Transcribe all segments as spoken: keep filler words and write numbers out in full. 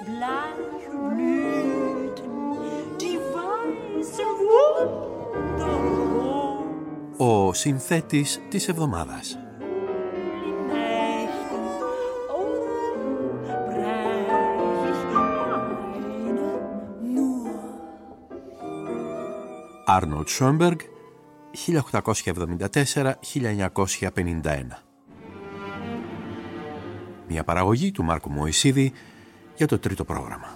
bleichen Blüten, die weißen Wunderrot. Ο συνθέτης της εβδομάδας. Άρνολντ Σόενμπεργκ, χίλια οκτακόσια εβδομήντα τέσσερα με χίλια εννιακόσια πενήντα ένα. Μια παραγωγή του Μάρκου Μωυσίδη για το τρίτο πρόγραμμα.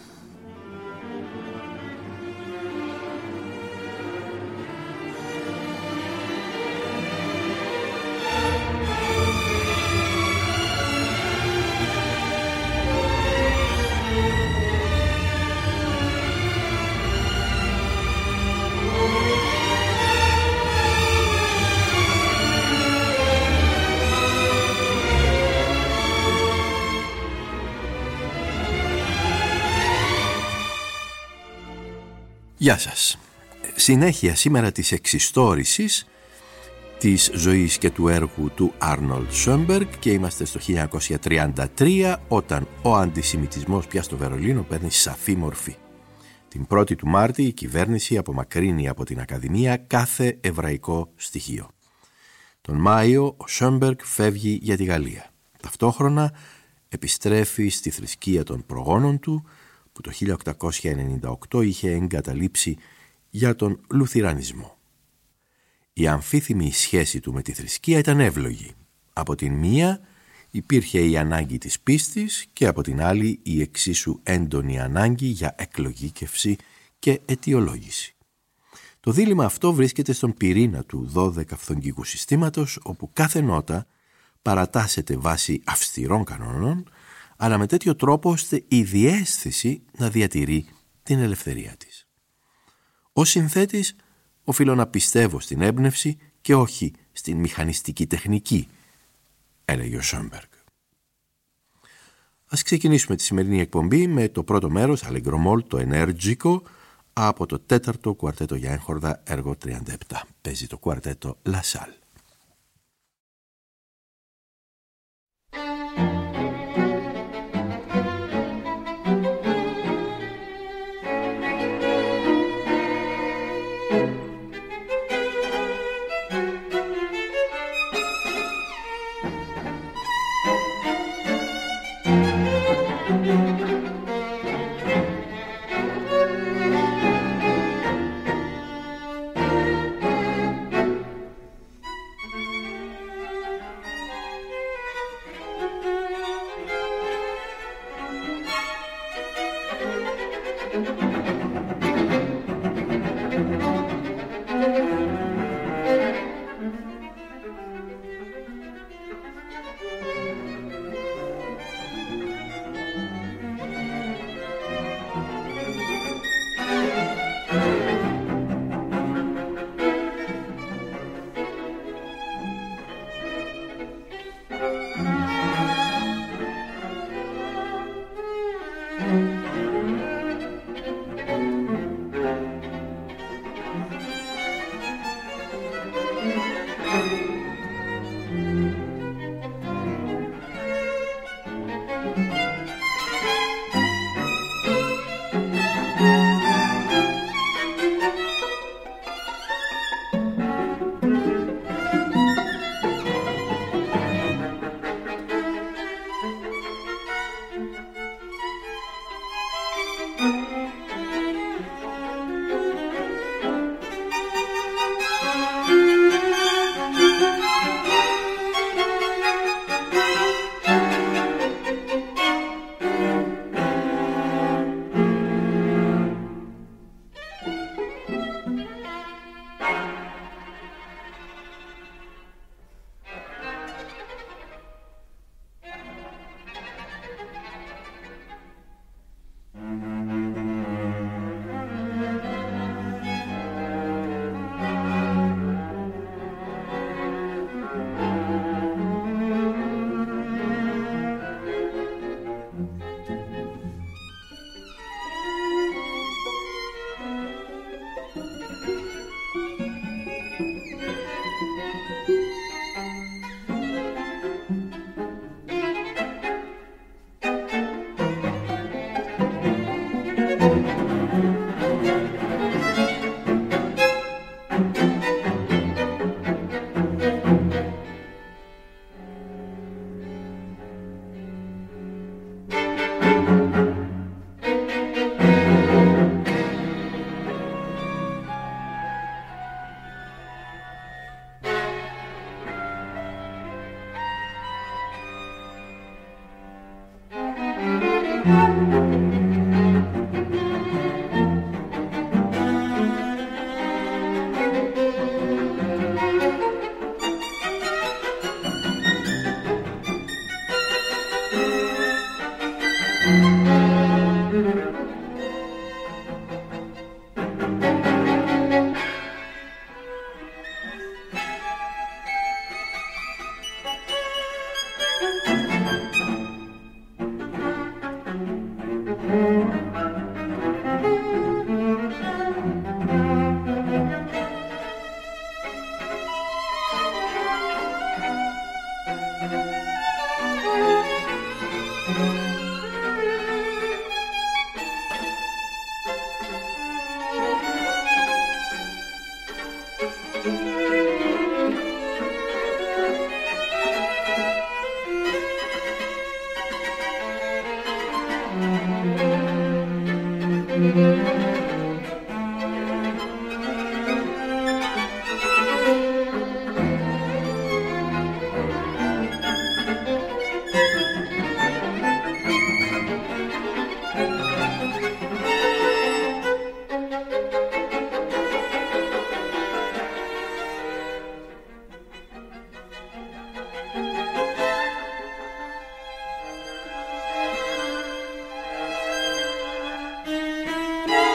Γεια σας. Συνέχεια σήμερα της εξιστόρησης της ζωής και του έργου του Άρνολντ Σόενμπεργκ και είμαστε στο χίλια εννιακόσια τριάντα τρία όταν ο αντισημιτισμός πια στο Βερολίνο παίρνει σαφή μορφή. Την πρώτη του Μάρτη η κυβέρνηση απομακρύνει από την Ακαδημία κάθε εβραϊκό στοιχείο. Τον Μάιο ο Σόενμπεργκ φεύγει για τη Γαλλία. Ταυτόχρονα επιστρέφει στη θρησκεία των προγόνων του που το χίλια οκτακόσια ενενήντα οκτώ είχε εγκαταλείψει για τον λουθυρανισμό. Η αμφίθυμη σχέση του με τη θρησκεία ήταν εύλογη. Από την μία υπήρχε η ανάγκη της πίστης και από την άλλη η εξίσου έντονη ανάγκη για εκλογήκευση και αιτιολόγηση. Το δίλημμα αυτό βρίσκεται στον πυρήνα του δώδεκαφθογγικού συστήματος, όπου κάθε νότα παρατάσσεται βάσει αυστηρών κανόνων, αλλά με τέτοιο τρόπο ώστε η διαίσθηση να διατηρεί την ελευθερία της. Ως συνθέτης, οφείλω να πιστεύω στην έμπνευση και όχι στην μηχανιστική τεχνική, έλεγε ο Σόενμπεργκ. Ας ξεκινήσουμε τη σημερινή εκπομπή με το πρώτο μέρος, Αλεγκρομόλ, το ενέργικο, από το τέταρτο κουαρτέτο για έγχορδα, έργο τριάντα επτά. Παίζει το κουαρτέτο Λασάλ. Thank you.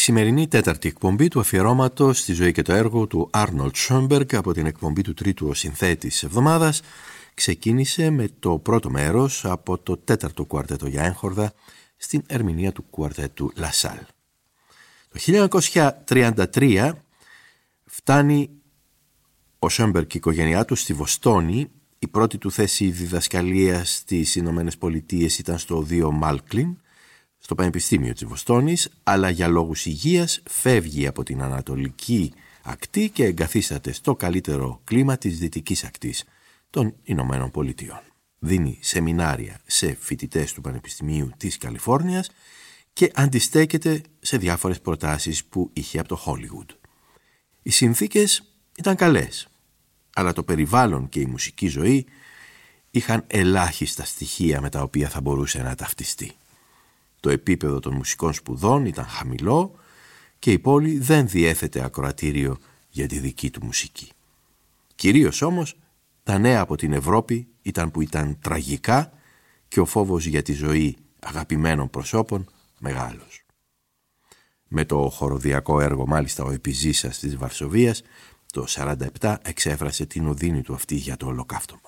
σημερινή τέταρτη εκπομπή του αφιερώματος στη ζωή και το έργο του Άρνολντ Σόμπεργκ από την εκπομπή του τρίτου ο συνθέτης της εβδομάδας ξεκίνησε με το πρώτο μέρος από το τέταρτο κουαρτέτο για έγχορδα στην ερμηνεία του κουαρτέτου Λασάλ. Το χίλια εννιακόσια τριάντα τρία φτάνει ο Σόμπεργκ και η οικογένειά του στη Βοστόνη. Η πρώτη του θέση διδασκαλίας στις Ηνωμένες Πολιτείες ήταν στο οδείο Μάλκλιν, στο Πανεπιστήμιο της Βοστόνης, αλλά για λόγους υγείας φεύγει από την ανατολική ακτή και εγκαθίσταται στο καλύτερο κλίμα της δυτικής ακτής των Ηνωμένων Πολιτειών. Δίνει σεμινάρια σε φοιτητές του Πανεπιστημίου της Καλιφόρνιας και αντιστέκεται σε διάφορες προτάσεις που είχε από το Χόλιγουντ. Οι συνθήκες ήταν καλές, αλλά το περιβάλλον και η μουσική ζωή είχαν ελάχιστα στοιχεία με τα οποία θα μπορούσε να ταυτιστεί. Το επίπεδο των μουσικών σπουδών ήταν χαμηλό και η πόλη δεν διέθετε ακροατήριο για τη δική του μουσική. Κυρίως όμως τα νέα από την Ευρώπη ήταν που ήταν τραγικά και ο φόβος για τη ζωή αγαπημένων προσώπων μεγάλος. Με το χοροδιακό έργο μάλιστα ο Επιζήσας της Βαρσοβίας το σαράντα επτά εξέφρασε την οδύνη του αυτή για το ολοκαύτωμα.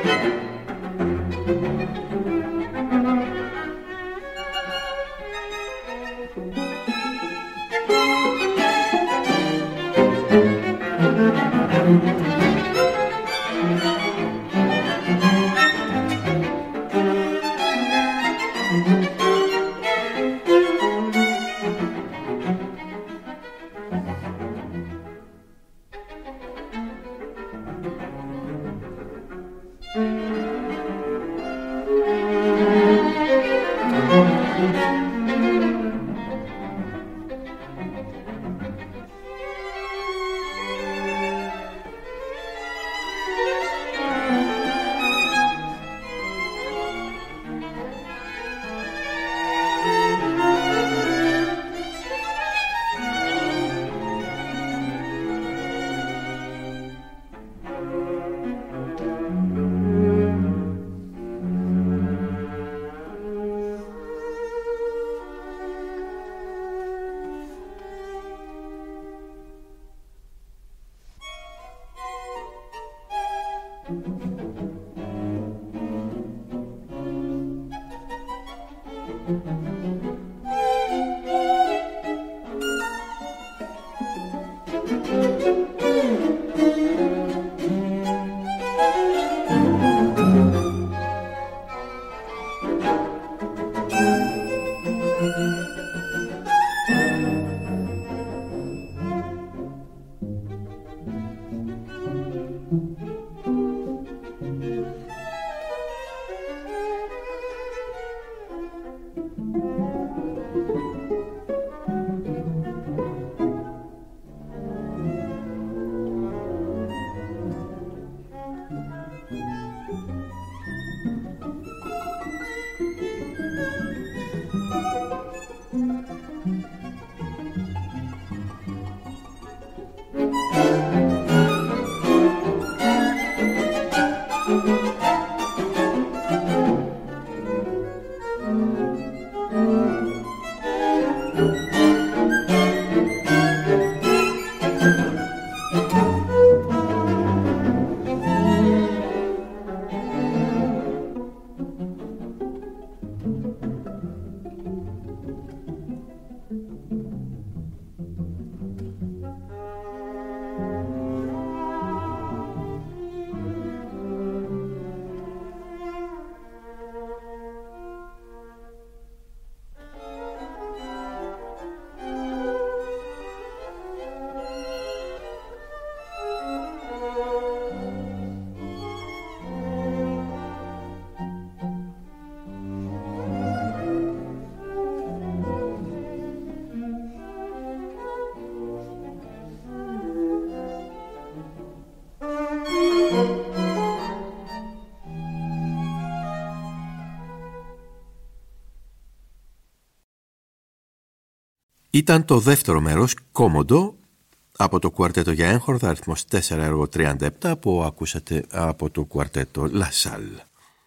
Ήταν το δεύτερο μέρος, κόμοντο, από το κουαρτέτο για έγχορδα, αριθμός τέσσερα, έργο τριάντα επτά, που ακούσατε από το κουαρτέτο La Salle.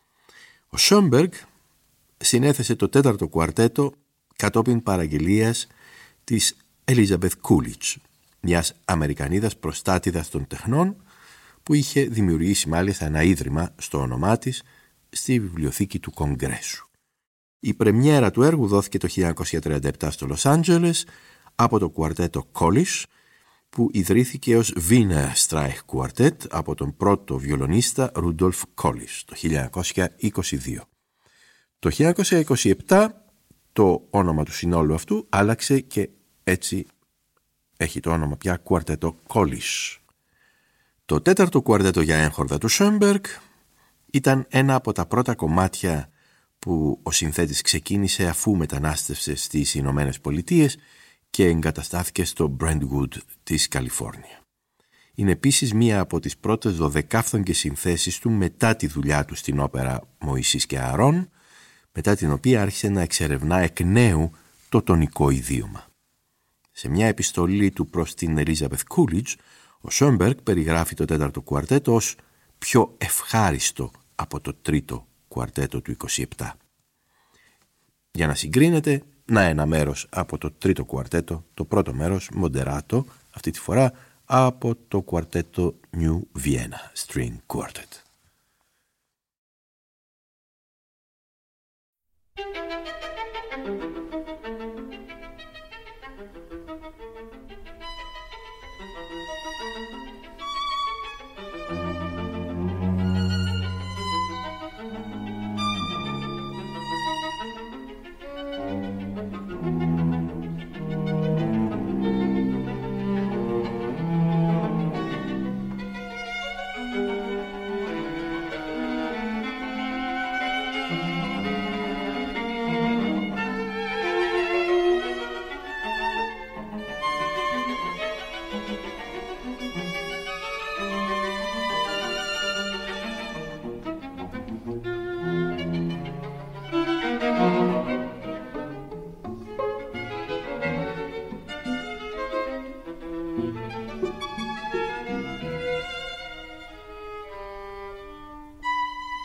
Ο Schoenberg συνέθεσε το τέταρτο κουαρτέτο κατόπιν παραγγελίας της Elizabeth Coolidge, μιας Αμερικανίδας προστάτηδας των τεχνών, που είχε δημιουργήσει μάλιστα ένα ίδρυμα στο όνομά της στη βιβλιοθήκη του Κογκρέσου. Η πρεμιέρα του έργου δόθηκε το χίλια εννιακόσια τριάντα επτά στο Λος Άντζελες από το κουαρτέτο Collish, που ιδρύθηκε ως Wiener Streich Quartet από τον πρώτο βιολονίστα Rudolf Collish το χίλια εννιακόσια είκοσι δύο. Το χίλια εννιακόσια είκοσι επτά το όνομα του συνόλου αυτού άλλαξε και έτσι έχει το όνομα πια κουαρτέτο Collish. Το τέταρτο κουαρτέτο για έγχορδα του Schoenberg ήταν ένα από τα πρώτα κομμάτια που ο συνθέτης ξεκίνησε αφού μετανάστευσε στις Ηνωμένες Πολιτείες και εγκαταστάθηκε στο Brentwood της Καλιφόρνια. Είναι επίσης μία από τις πρώτες δωδεκάφθογγες συνθέσεις του μετά τη δουλειά του στην όπερα Μωυσής και Ααρών, μετά την οποία άρχισε να εξερευνά εκ νέου το τονικό ιδίωμα. Σε μια επιστολή του προς την Elizabeth Coolidge, ο Schoenberg περιγράφει το τέταρτο κουαρτέτο ως πιο ευχάριστο από το τρίτο κουαρτέτο του είκοσι επτά. Για να συγκρίνετε, να ένα μέρος από το τρίτο κουαρτέτο, το πρώτο μέρος, Moderato, αυτή τη φορά από το κουαρτέτο New Vienna String Quartet.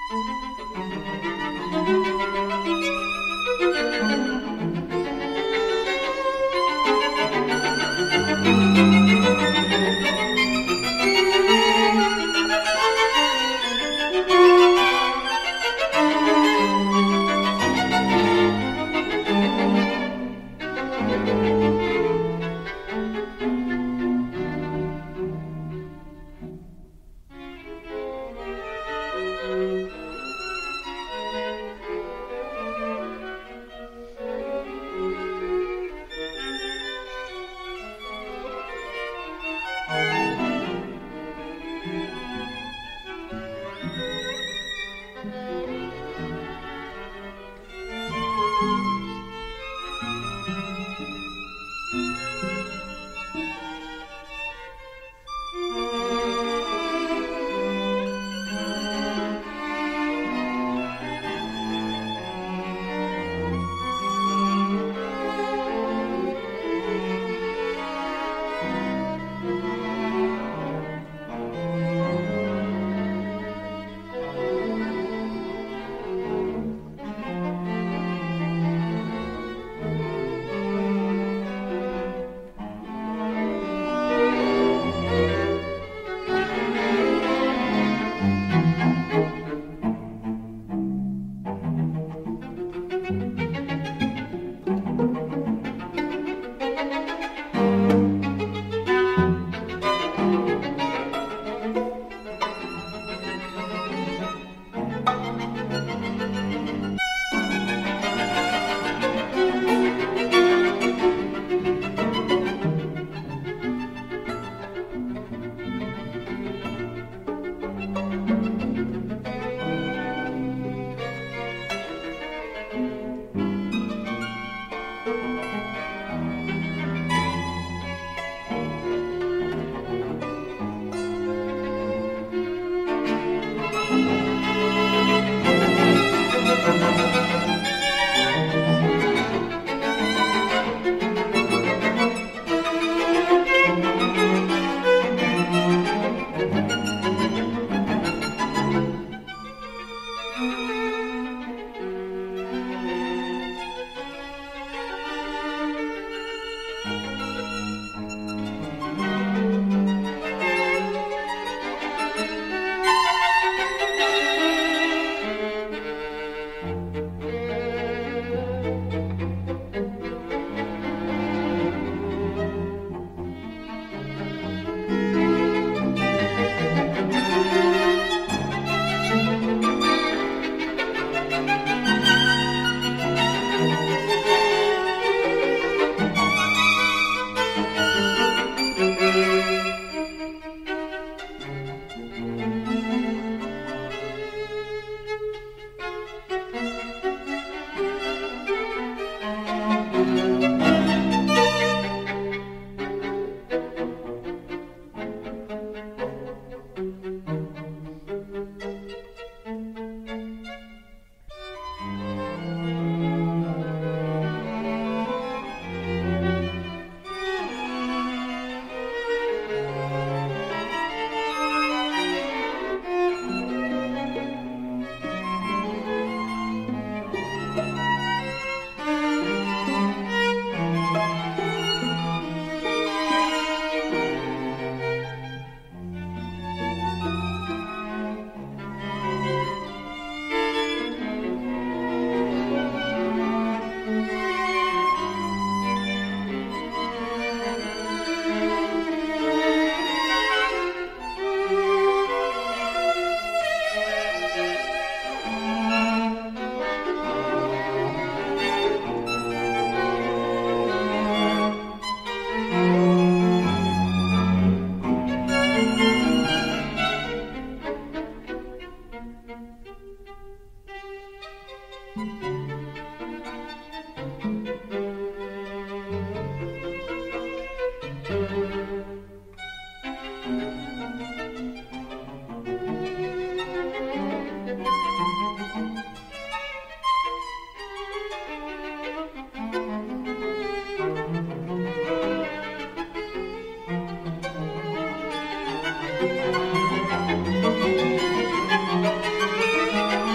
Thank you.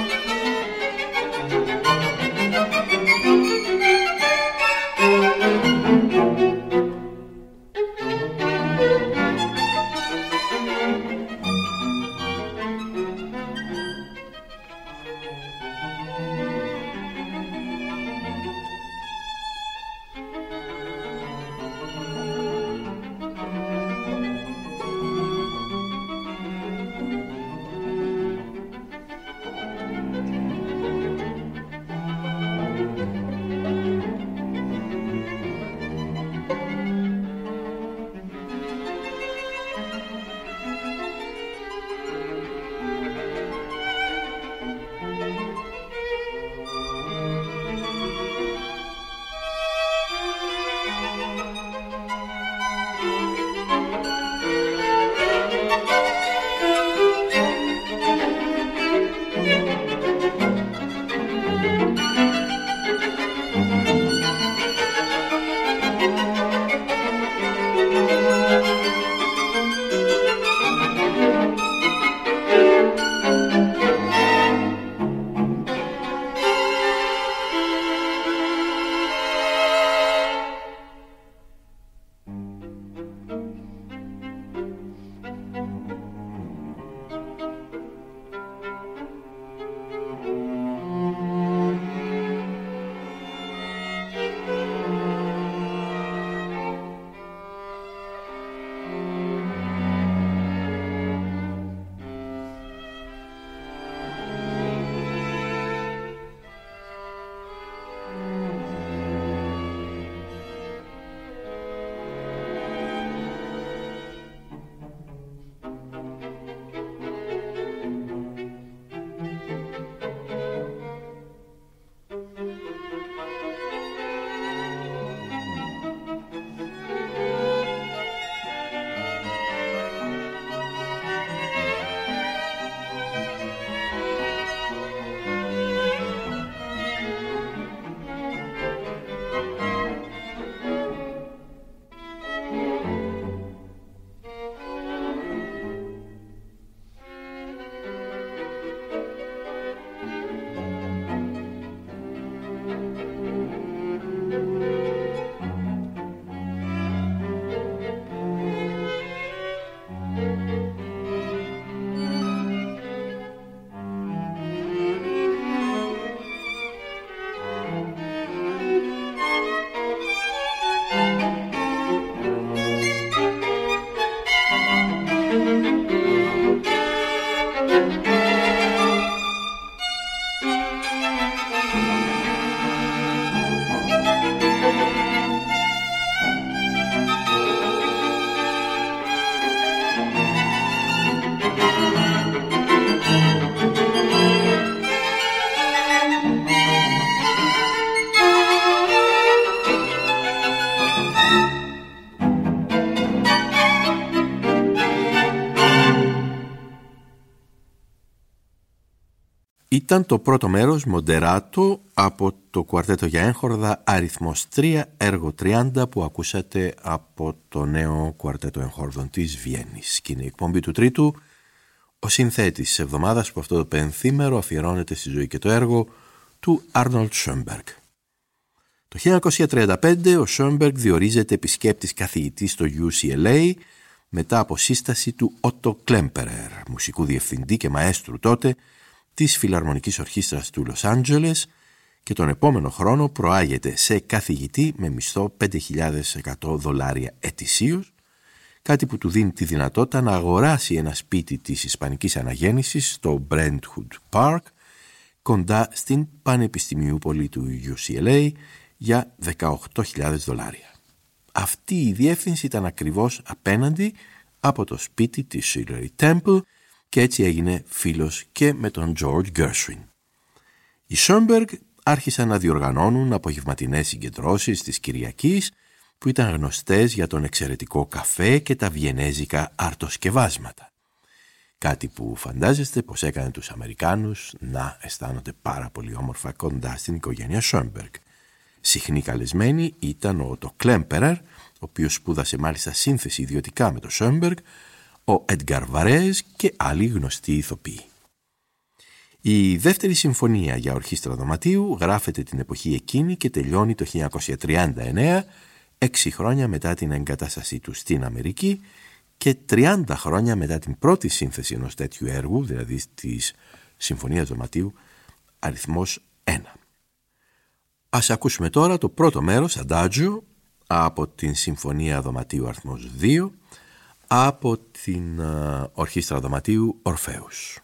Ήταν το πρώτο μέρος, Moderato, από το κουαρτέτο για έγχορδα αριθμός τρία, έργο τριάντα, που ακούσατε από το νέο κουαρτέτο εγχόρδων της Βιέννης. Και είναι η εκπομπή του Τρίτου, ο συνθέτης της εβδομάδας, που αυτό το πενθήμερο αφιερώνεται στη ζωή και το έργο του Arnold Schoenberg. Το χίλια εννιακόσια τριάντα πέντε ο Schoenberg διορίζεται επισκέπτης καθηγητής στο γιου σι ελ έι μετά από σύσταση του Otto Klemperer, μουσικού διευθυντή και μαέστρου τότε της Φιλαρμονικής Ορχήστρας του Λος Άντζελες, και τον επόμενο χρόνο προάγεται σε καθηγητή με μισθό πέντε χιλιάδες εκατό δολάρια ετησίως, κάτι που του δίνει τη δυνατότητα να αγοράσει ένα σπίτι της ισπανικής αναγέννησης στο Brentwood Park, κοντά στην πανεπιστημιούπολη του γιου σι ελ έι, για δεκαοκτώ χιλιάδες δολάρια. Αυτή η διεύθυνση ήταν ακριβώς απέναντι από το σπίτι της Shirley Temple, και έτσι έγινε φίλος και με τον George Gershwin. Οι Schoenberg άρχισαν να διοργανώνουν απογευματινές συγκεντρώσεις της Κυριακής, που ήταν γνωστές για τον εξαιρετικό καφέ και τα βιενέζικα αρτοσκευάσματα. Κάτι που φαντάζεστε πως έκανε τους Αμερικάνους να αισθάνονται πάρα πολύ όμορφα κοντά στην οικογένεια Schoenberg. Συχνοί καλεσμένοι ήταν ο το Klemperer, ο οποίος σπούδασε μάλιστα σύνθεση ιδιωτικά με το Schoenberg, ο Edgar Varese και άλλοι γνωστοί ηθοποιοί. Η δεύτερη συμφωνία για ορχήστρα δωματίου γράφεται την εποχή εκείνη και τελειώνει το χίλια εννιακόσια τριάντα εννέα, έξι χρόνια μετά την εγκατάστασή του στην Αμερική και τριάντα χρόνια μετά την πρώτη σύνθεση ενός τέτοιου έργου, δηλαδή της Συμφωνίας Δωματίου αριθμός ένα. Ας ακούσουμε τώρα το πρώτο μέρος, Adagio, από την Συμφωνία Δωματίου αριθμός δύο, από την uh, Ορχήστρα Δωματίου Ορφέους.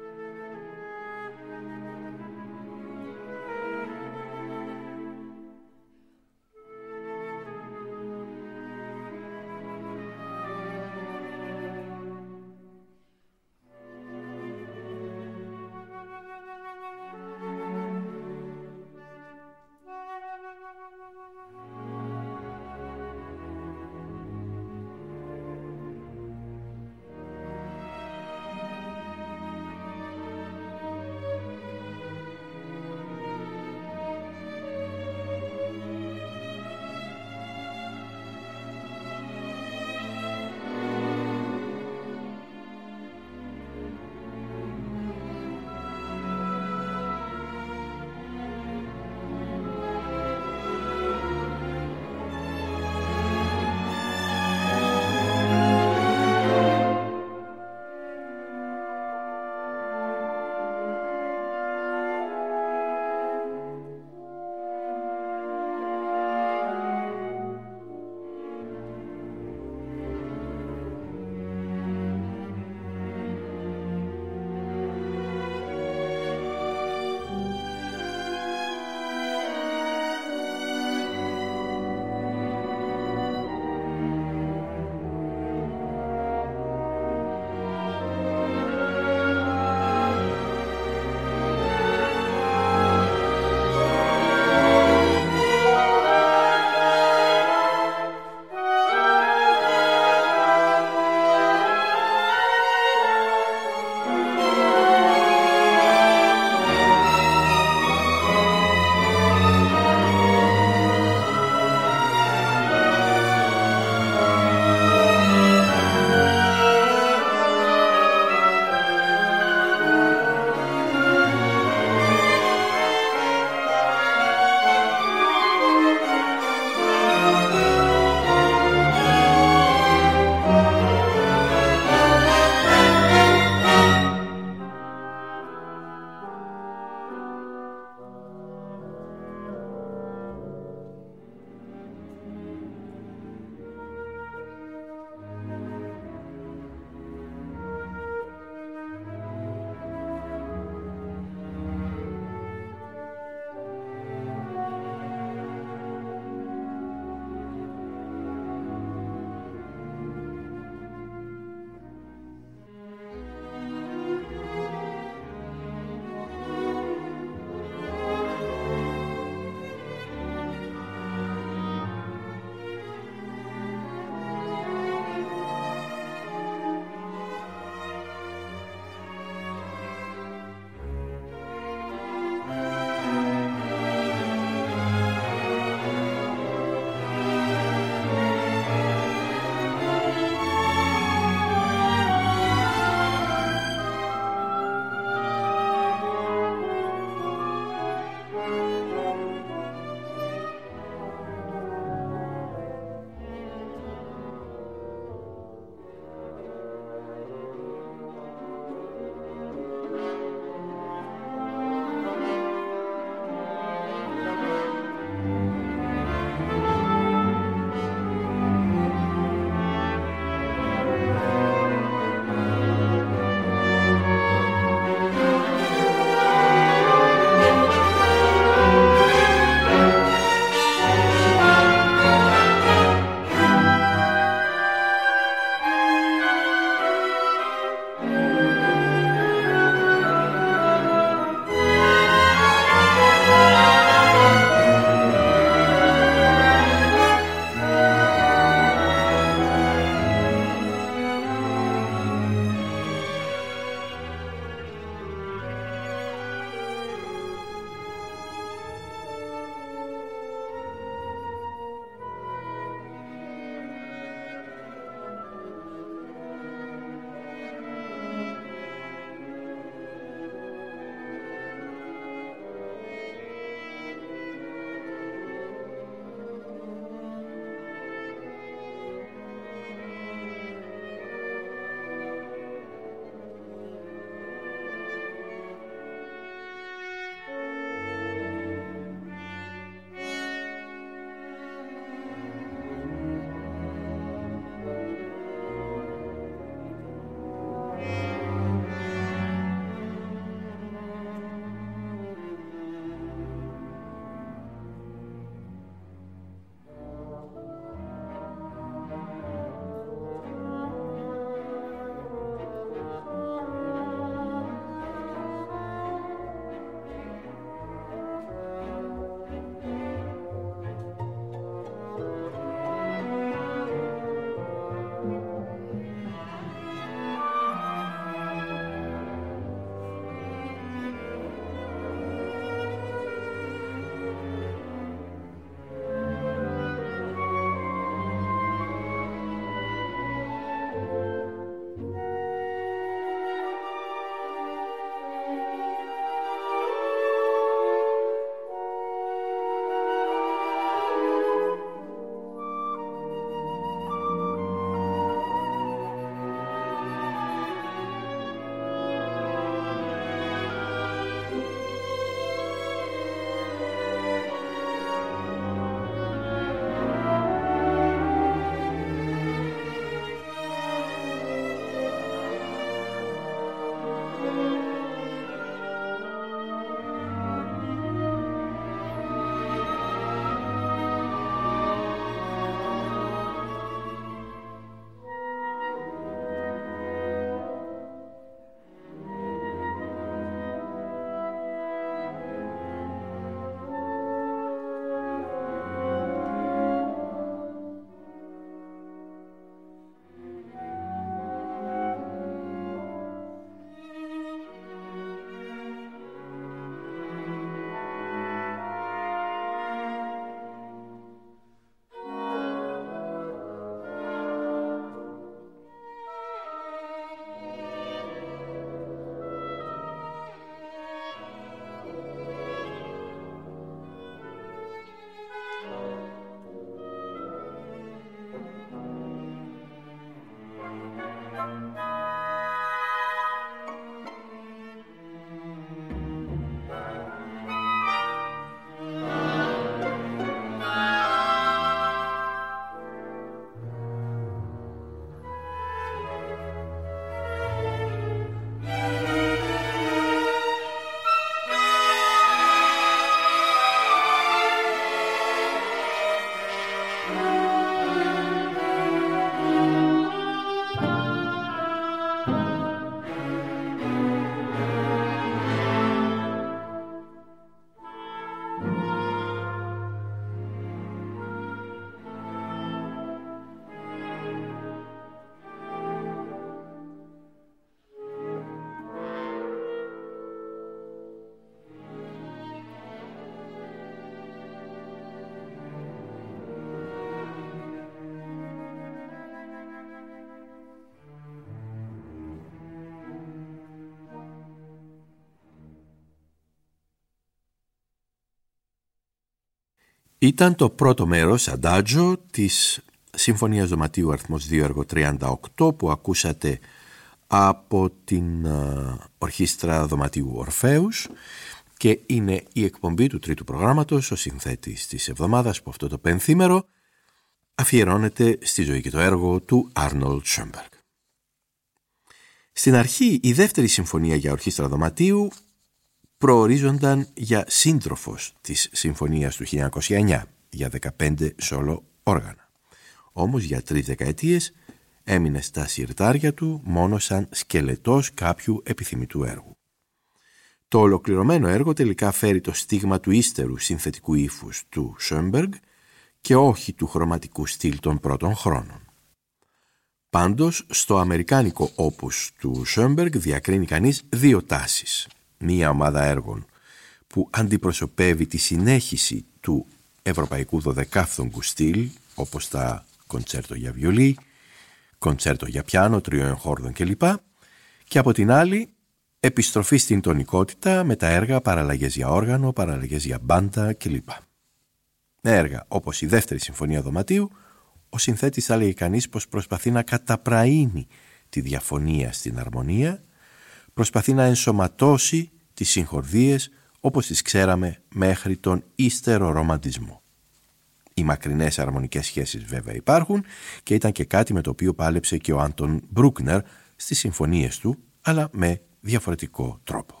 Ήταν το πρώτο μέρος, Adagio, της Συμφωνίας Δωματίου αριθμός δύο έργο τριάντα οκτώ που ακούσατε από την uh, Ορχήστρα Δωματίου Ορφέους και είναι η εκπομπή του τρίτου προγράμματος, ο συνθέτης της εβδομάδας που αυτό το πενθήμερο αφιερώνεται στη ζωή και το έργο του Arnold Schoenberg. Στην αρχή η δεύτερη συμφωνία για ορχήστρα δωματίου προορίζονταν για σύντροφος της συμφωνίας του χίλια εννιακόσια εννιά για δεκαπέντε σόλο όργανα. Όμως για τρεις δεκαετίες έμεινε στα συρτάρια του μόνο σαν σκελετός κάποιου επιθυμητού έργου. Το ολοκληρωμένο έργο τελικά φέρει το στίγμα του ύστερου συνθετικού ύφους του Schoenberg και όχι του χρωματικού στυλ των πρώτων χρόνων. Πάντως, στο αμερικάνικο όπους του Schoenberg διακρίνει κανείς δύο τάσεις. Μία ομάδα έργων που αντιπροσωπεύει τη συνέχιση του ευρωπαϊκού δωδεκάφθογκου στυλ, όπως τα κοντσέρτο για βιολί, κοντσέρτο για πιάνο, τρίο εγχόρδων κλπ. Και από την άλλη, επιστροφή στην τονικότητα με τα έργα παραλλαγές για όργανο, παραλλαγές για μπάντα κλπ. Έργα όπως η δεύτερη συμφωνία δωματίου, ο συνθέτης θα λέγει κανείς πως προσπαθεί να καταπραίνει τη διαφωνία στην αρμονία, προσπαθεί να ενσωματώσει τις συγχορδίες όπως τις ξέραμε μέχρι τον ύστερο ρομαντισμό. Οι μακρινές αρμονικές σχέσεις βέβαια υπάρχουν και ήταν και κάτι με το οποίο πάλεψε και ο Άντων Μπρούκνερ στις συμφωνίες του, αλλά με διαφορετικό τρόπο.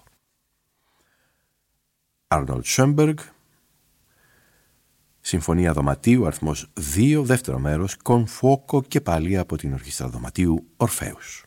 Arnold Schoenberg, Συμφωνία Δωματίου, αριθμός δύο, δεύτερο μέρος, Con Fuoco και πάλι από την Ορχήστρα Δωματίου Ορφέους.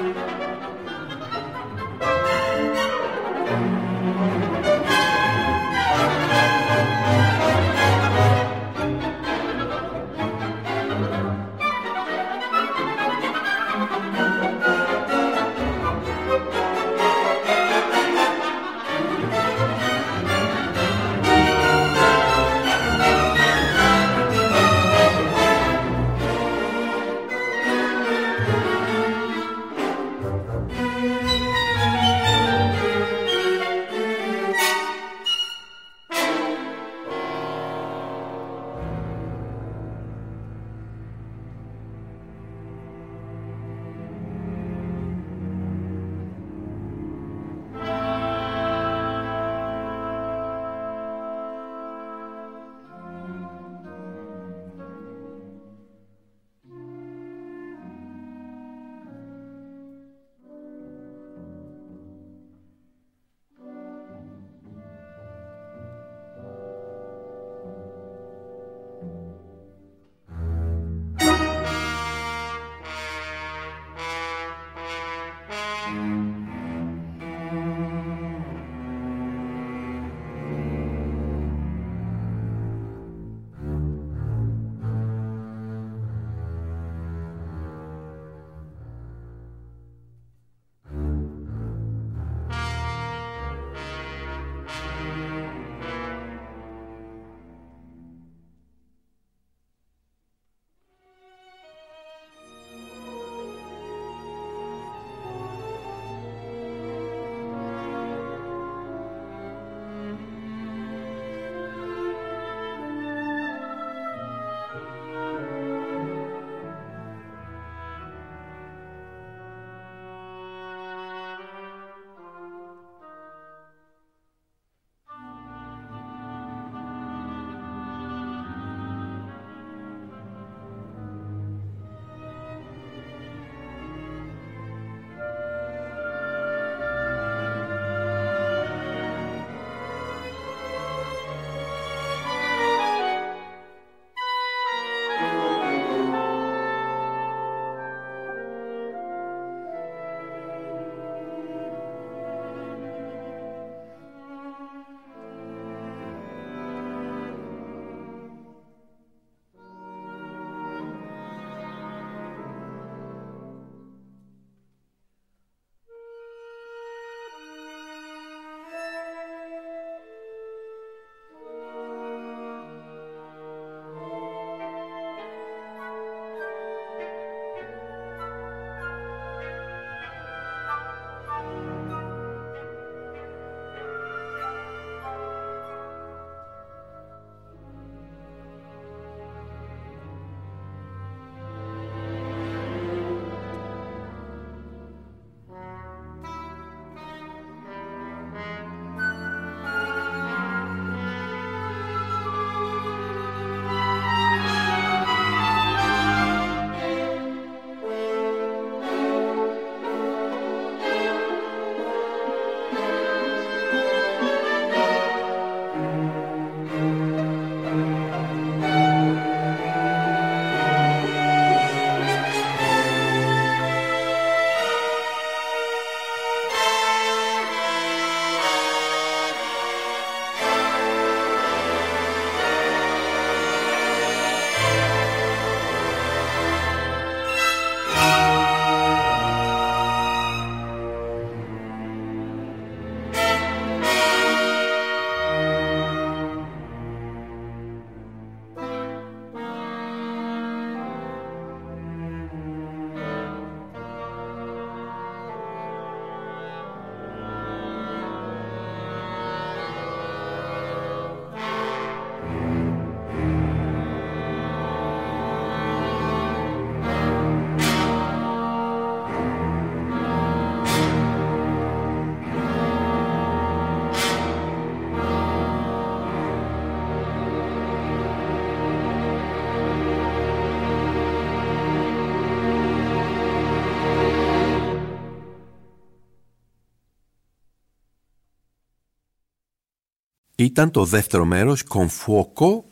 Ήταν το δεύτερο μέρος, Confuoco,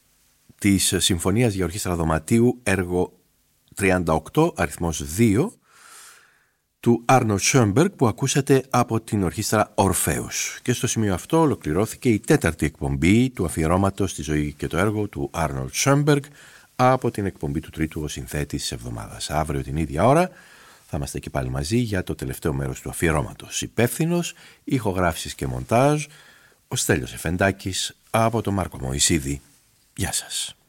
της Συμφωνίας για Ορχήστρα Δωματίου, έργο τριάντα οκτώ, αριθμός δύο, του Άρνολντ Σόμπεργκ που ακούσατε από την ορχήστρα Ορφέους. Και στο σημείο αυτό ολοκληρώθηκε η τέταρτη εκπομπή του αφιερώματος στη ζωή και το έργο του Άρνολντ Σόμπεργκ από την εκπομπή του τρίτου ο συνθέτης της εβδομάδας. Αύριο την ίδια ώρα θα είμαστε και πάλι μαζί για το τελευταίο μέρος του αφιερώματος. Υπεύθυνος, ηχογράφησης και μοντάζ, ο Στέλιος Εφεντάκης από τον Μάρκο Μωυσίδη. Γεια σας.